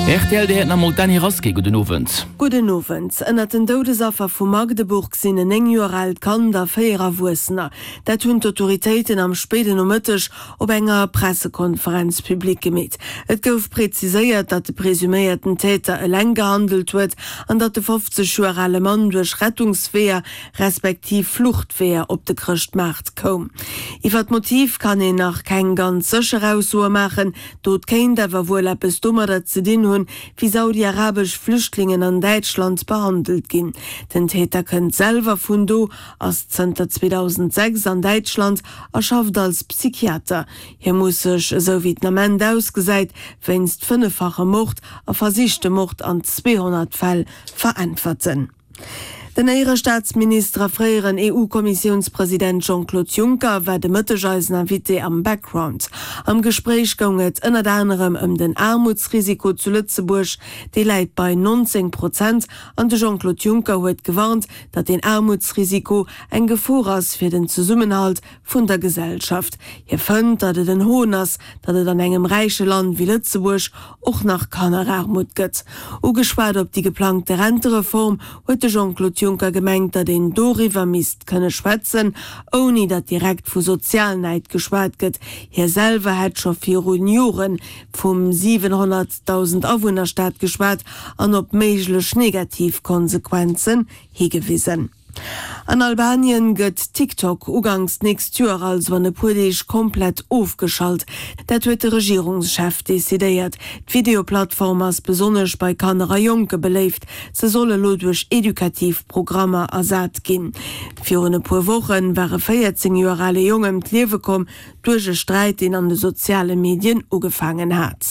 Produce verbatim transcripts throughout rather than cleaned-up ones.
R T L D na Dani Raske Guden Novent. Guden Novent. Ennner den Dodesaffer vu Magdeburg sinn en eng Joer alt Kander féier Wussenner. Dat hunn d'Autoritéiten am Speden um Mëttech op enger Pressekonferenz publik gemet. Et gouf preziséiert, dat de presüméierten Täter eleng gehandelt huet, an dat de fünfzig Joer alle Mann duch Rettungswehr respektiv Fluchtwehr op de Krchtmacht kom. Iwer d Motiv kann e nach kein ganz sicher Ausuhr machen, dot kein dawer wohl eppes dummer dat ze din hun, wie saudi-arabisch Flüchtlingen an Deutschland behandelt gin. Den Täter könnt selber vun do as Zter zweitausendsechs an Deutschland erschafft als Psychiater. Hier muss sech so wie Nament ausgeseit, wennst fünffache Mord a versichte Mord an zweihundert Fall verantworten. Den eiere Staatsminister freieren E U-Kommissionspräsident Jean-Claude Juncker war de Mëttegeisen invité am Background. Am Gespräch gonget ënner anderem um den Armutsrisiko zu Lützeburg, die leit bei neunzehn Prozent, an de Jean-Claude Juncker huet gewarnt, dat den Armutsrisiko eng Gefahr ass fir den Zusammenhalt vun der Gesellschaft. Hier fënnt, dat et den Hohn ass, dat et an engem reiche Land wie Lützeburg och nach keiner Armut gëtt. Ugeschwart op die geplante Rentereform huet de Jean-Claude Juncker gemengt, dat den Doriwer mist könne schwätzen, ohne dat direkt vu Sozialneid geschwart gëtt. Hier selber hat schon vier Junioren vum siebenhunderttausend Aufwohnerstaat geschwart an op meiglech Negativkonsequenzen hingewiesen. An Albanien gëtt TikTok ugangs nächst Jahr als wann e pudisch komplett aufgeschalt. Dat huet de Regierungschef desideiert. D'Videoplattform as besonnech bei Kanner Jonke beleeft, se solle lo durch Edukativprogramme ersat gin. Für eine paar Wochen waren vierzehn Jahre alle Jungen im Leben gekommen durch einen Streit, den an den sozialen Medien angefangen hat.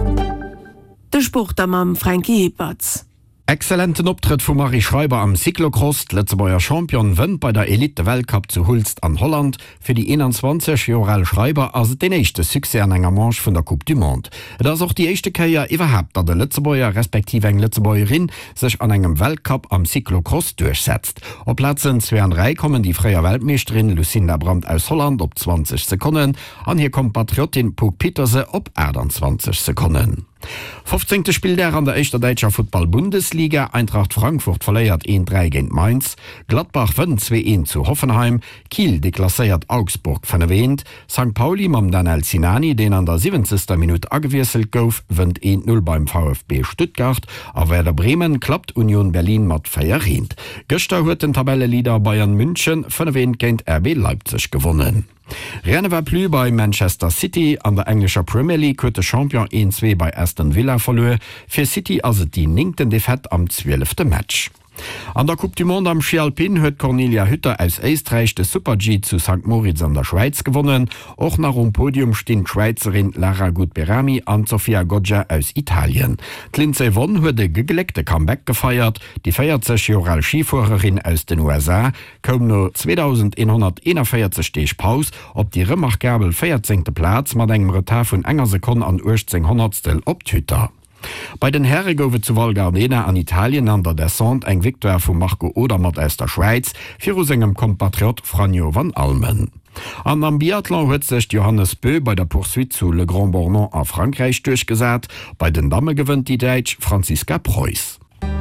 Der Sport am Frankie Heberts. Exzellenten Optritt von Marie Schreiber am Cyclocross, Letzebauer Champion wënnt bei der Elite-Weltcup zu Hulst an Holland. Für die einundzwanzig Jahre Schreiber als den nächste Succès an enger Manche von der Coupe du Monde. Das ist auch die erste Kehr überhaupt, dass der Letzebauer respektive eng Letzebauerin sich an einem Weltcup am Cyclocross durchsetzt. Auf Plätzen zwei und drei kommen die freie Weltmeisterin Lucinda Brandt aus Holland op zwanzig Sekunden, an hier kommt Patriotin Puk Pieterse op einundzwanzig Sekunden. fünfzehnte Spiel der an der echter deutscher Football-Bundesliga. Eintracht Frankfurt verleiert eins drei gegen Mainz, Gladbach gewinnt zwei eins zu Hoffenheim, Kiel deklassiert Augsburg von erwähnt, Sankt Pauli mam Daniel Sinani, den an der siebzigsten Minute angewechselt gouf, gewinnt eins null beim VfB Stuttgart, aber Werder Bremen klappt Union Berlin mat feierint. Gestern huet den Tabelleleader Bayern München von erwähnt gegen R B Leipzig gewonnen. Rien war plus bei Manchester City. An der englischer Premier League huet de Champion eins zwei bei Aston Villa verloren. Für City also die ninkten Defett am zwölften Match. An der Coupe du Monde am Ski Alpin huet Cornelia Hütter aus Österreich de Super-G zu Sankt Moritz an der Schweiz gewonnen. Auch nach dem Podium stehen die Schweizerin Lara Gutberami an Sofia Goggia aus Italien. Lindsey Vonn huet de gegeleckte Comeback gefeiert. Die vierzig Jahre Skifahrerin aus den U S A kom no zweitausendeinhunderteinundvierzig Stich Paus op die remarkabel vierzehnten Platz mat engem Retard vun enger Sekunde an achtzehn Hundertstel op Hütter. Bei den Herren gowe zu Val Gardena an Italien an der Descente eng Victoire vu Marco Odermatt aus der Schweiz fir engem Kompatriot Franjo van Almen. An am Biathlon huet sich Johannes Bö bei der Poursuite zu Le Grand Bornand a Frankreich durchgesat. Bei den Damme gewinnt die Deutsch Franziska Preuß.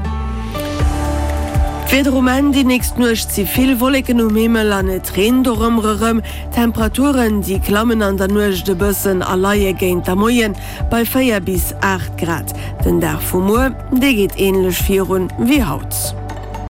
Federomen die nächst nuch zi viel wolleken um Himmel an et Reendomrem, Temperaturen die klammen an der nuch de Bëssen a Laie géint der Moien bei vier bis acht Grad. Den Dach vum Mo, de geht ähnlich virun wie Haut.